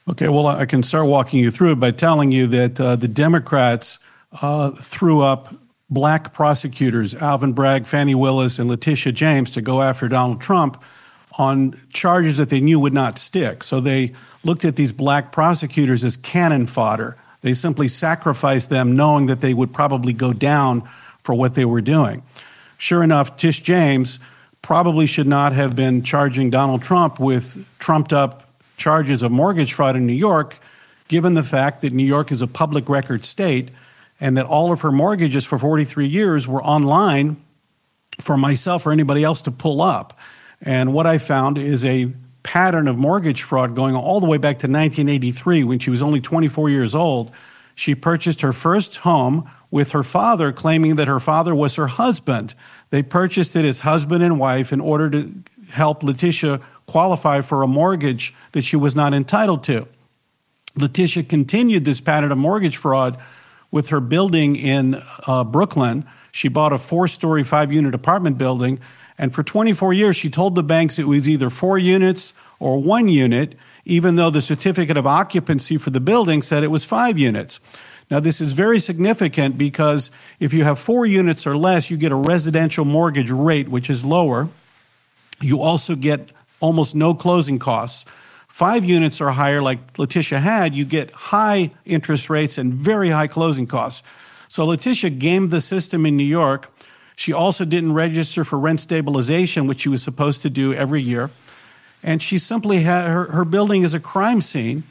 Okay, well, I can start walking you through it by telling you that the Democrats threw up black prosecutors, Alvin Bragg, Fannie Willis, and Letitia James, to go after Donald Trump on charges that they knew would not stick. So they looked at these black prosecutors as cannon fodder. They simply sacrificed them knowing that they would probably go down for what they were doing. Sure enough, Tish James probably should not have been charging Donald Trump with trumped-up charges of mortgage fraud in New York, given the fact that New York is a public record state and that all of her mortgages for 43 years were online for myself or anybody else to pull up. And what I found is a pattern of mortgage fraud going all the way back to 1983 when she was only 24 years old. She purchased her first home with her father, claiming that her father was her husband. They purchased it as husband and wife in order to help Letitia qualify for a mortgage that she was not entitled to. Letitia continued this pattern of mortgage fraud with her building in Brooklyn. She bought a 4-story, 5-unit apartment building, and for 24 years she told the banks it was either 4 units or 1 unit, even though the certificate of occupancy for the building said it was 5 units. Now, this is very significant because if you have 4 units or less, you get a residential mortgage rate, which is lower. You also get almost no closing costs. 5 units or higher, like Letitia had, you get high interest rates and very high closing costs. So Letitia gamed the system in New York. She also didn't register for rent stabilization, which she was supposed to do every year. And she simply had her building is a crime scene.